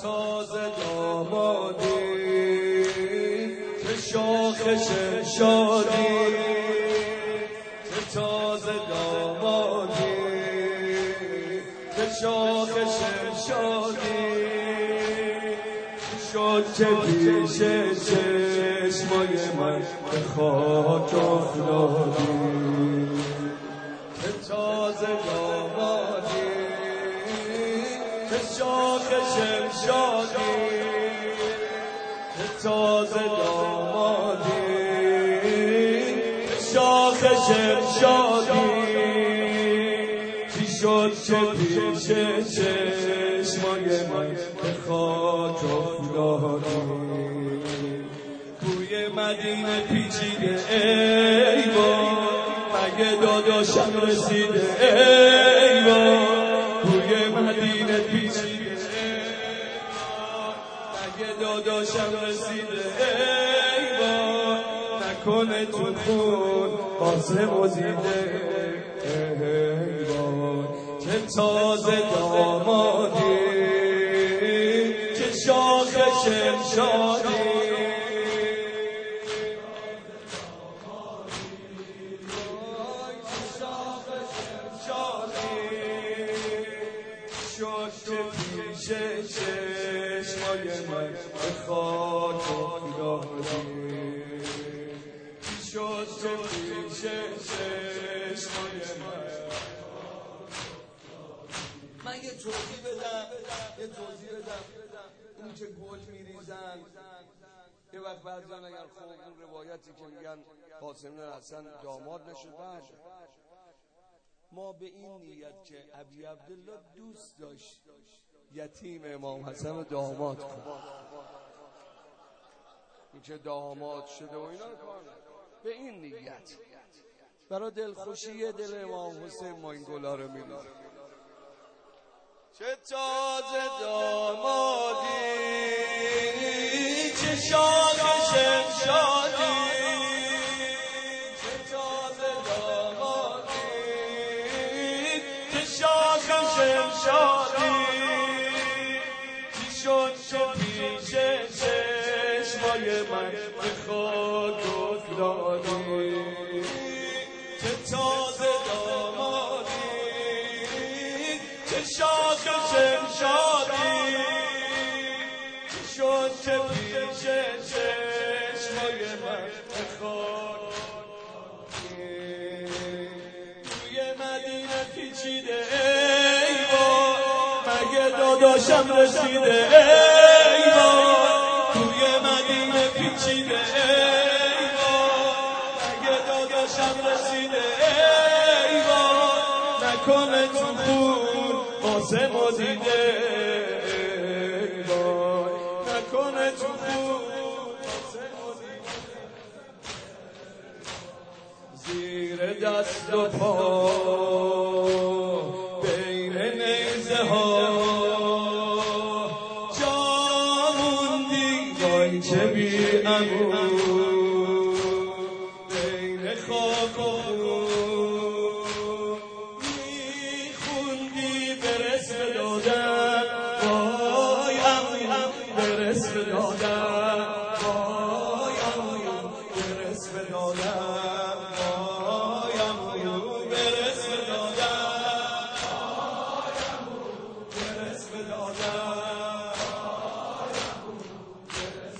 تاز دامادی چه شاخش شادی چه تاز دامادی چه شاخش شادی شد که پیش چشمای من به خاک افتادی چه تاز دامادی چه شاخش شادی چه تاز دامادی چه شاخش شادی چی شد که پیش چشمای من به خاک افتادی توی مدینه پیچیده ای وای مگه داداشم رسیده ای وای توی مدینه پیچیده مگه داداشم رسیده ای وای نکنه تو خون قاسم و زیده ای وای چه تاز دامادی چه شاخش شادی شد که پیش چشمای من به خاک افتادی شد که پیش چشمای من یه توضیح بدم اون که گل میریزن یه وقت بعضیان اگر خوب اون روایتی که میگن قاسم حسن داماد نشد بعد ما به این نیت که ابی عبدالله دوست داشت یتیم امام حسن رو داماد کنه این که داماد شده و اینا به این نیت برای دلخوشی دل امام حسین ما این گلا رو میریزیم چه تاز دامادی چه شاخش شادی چه تاز دامادی چه شاخش شادی چی شد که پیش چشمای من به خاک افتادی چه تاز دامادی چه شاخش شادی شد که پیش چشمای من به خاک توی مدینه پیچیده ای وای مگه داداشم رسیده ای وای توی مدینه پیچیده ای وای مگه داداشم رسیده ای وای نکنه تو خون قاسم و دیده ای وای نکنه تو خون قاسم و دیده زیر دست و پا بین نیزه ها جا موندی وای چه بی امون بین خاک و خون میخوندی برس بدادم وای امون برس بدادم وای امون برس بدادم وای امون برس بدادم برس بدادم برس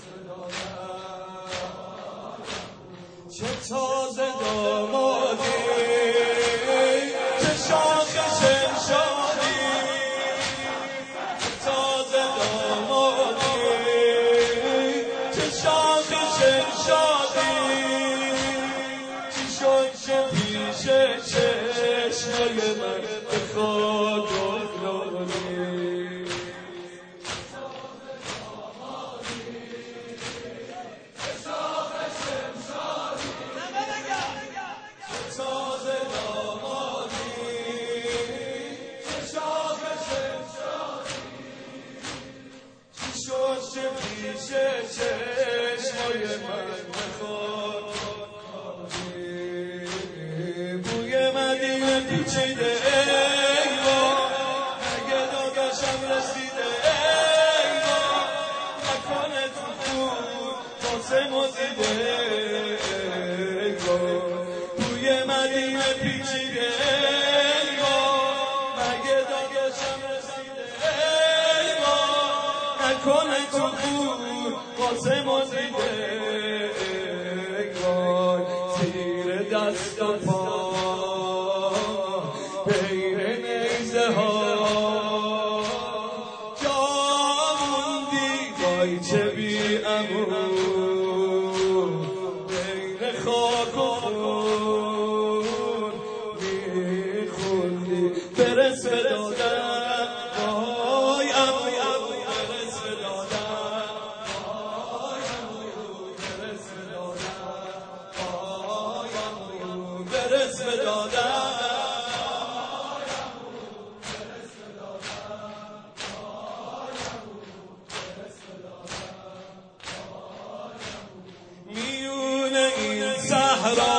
بدادم چه تاز دامادی چه شاخش شادی چه تاز دامادی چه شاخش شادی چی شد که پیش چشمای من به خاک افتادی تاز دامادی چه شاخش شادی چی شد که پیش چشمای من به خاک افتادی بوی مدینه پیچیده ای وای مگه داداشم رسیده ای وای نکنه تو خون قاسم و دیده زیر دست و پا بین نیزه ها جا موندی وای چه بی امون بین خاک و خون میخوندی برس به دادم وای امون برس به دادم وای امون برس به دادم وای امون برس به دادم میون این صحرا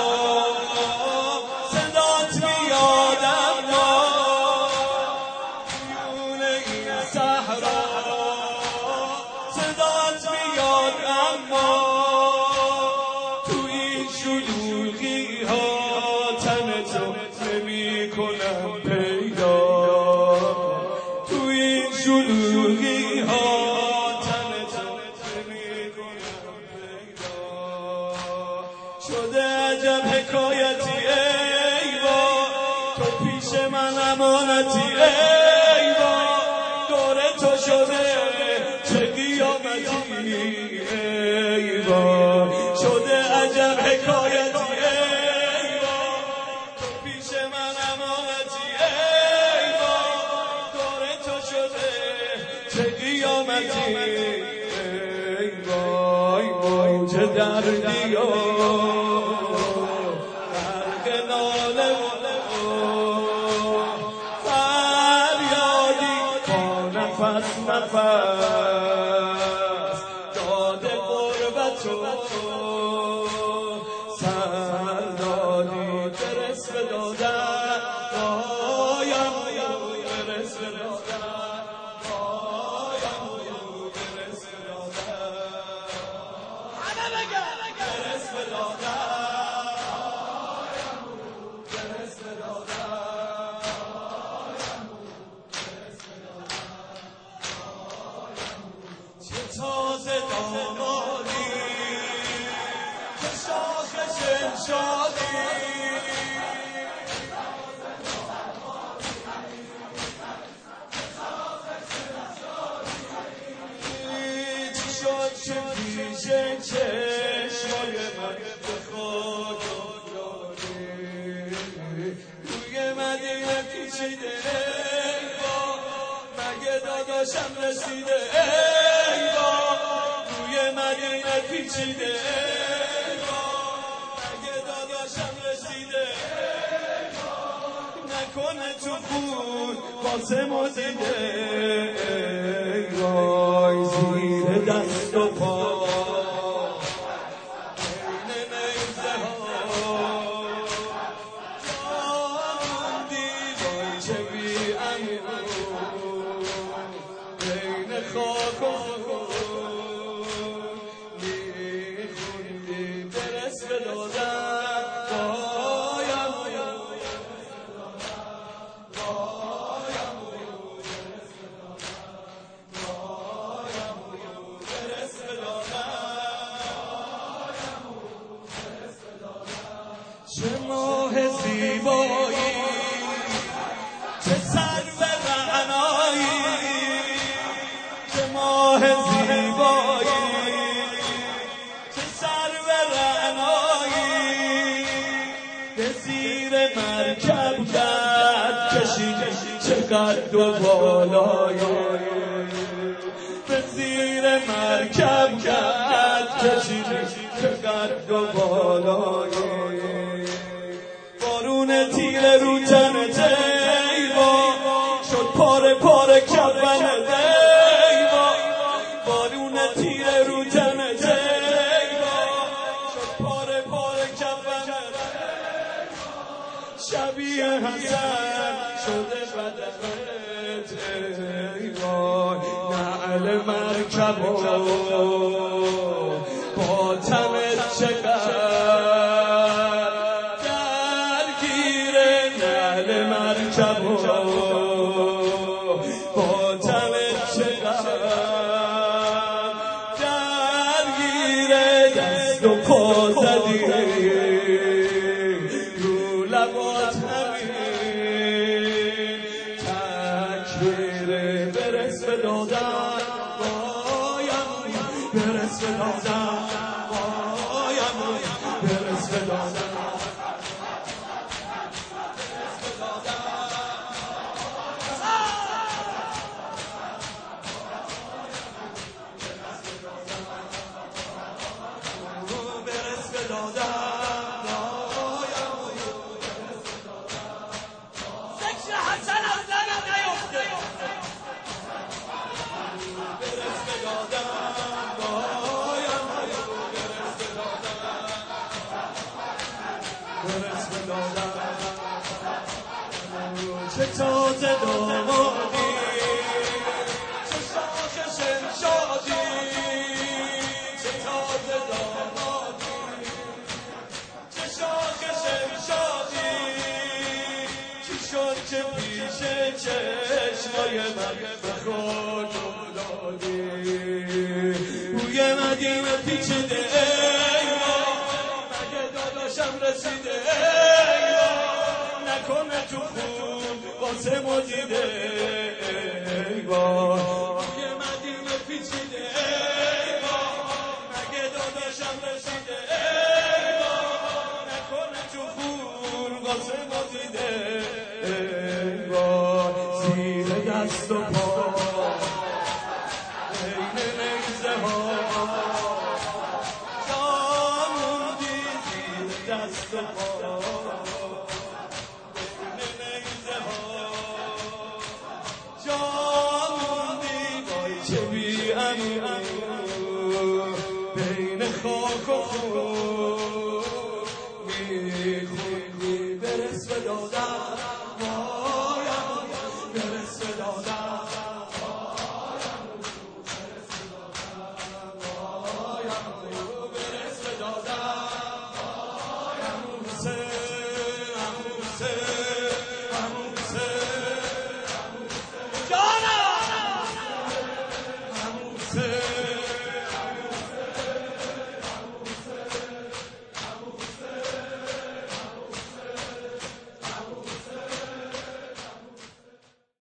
صدات میاد اما میون این صحرا صدات میاد اما تو این شلوغی ها تن تو نمی کنم پیدا تو این شلوغی ها تن تو نمی کنم پیدا شده عجب حکایتی ای با تو پیش من امانتی ای با دور تو شده چه قیامتی ای با شده عجب حکایتی ای با تو پیش من امانتی ای با دور تو شده چه قیامتی ای وای وای چه دردی غرق ناله و فریادی با نفس نفس داده غربت و سر دادی برس به دادم وایم برس به دادم وایم برس به دادم همه بگه برس به دادم برس به دادم چه تازه دامادی چه شاخ شمشادی چی شد که پیش چشمای من به خود افتادی روی مدینه پیچیده ای با مگه داداشم رسیده ای با روی مدینه پیچیده ای با مگه داداشم رسیده ای با نکنه تو خون قاسم و دیده ای وای زیر دست و پا بین نیزه ها جا موندی وای چه بی امون بین خاک و خون میخوندی برس به دادم وای امون وای امون برس به دادم چه ماه زیبایی چه سرو رعنایی چه ماه زیبایی چه سرو رعنایی به زیر مرکب قد کشید چه قد و بالایی به زیر مرکب قد کشید چه قد و بالایی بارون تیر رو تن دیوا شد پاره پاره کفن دیوا بارون تیر رو تن دیوا شد پاره پاره کفن شبیه حسن شده بدنت دیوا نعل مرکب با تنت چقدر درگیر نعل مرکب با تنت چقدر شمشیر برس به دادن بایم برس به دادن بایم برس به دادن چه تازه دامادی چه شاخ شمشادی چه تازه دامادی چه شاخ شمشادی چی شد که پیش چشمای من به خود دادی بوی مدینه پیچیده مگه داداشم رسیده نکنه تو خون واسه ما دیده ای بای یه مدینه پیچیده ای بای مگه داداشم رسیده ای بای نکنه تو خون واسه ما دیده ای بای زیر دست و پا بین نیزه ها جاموندی زیر دست و پا بین خاک و خون میخوندی برس به دادن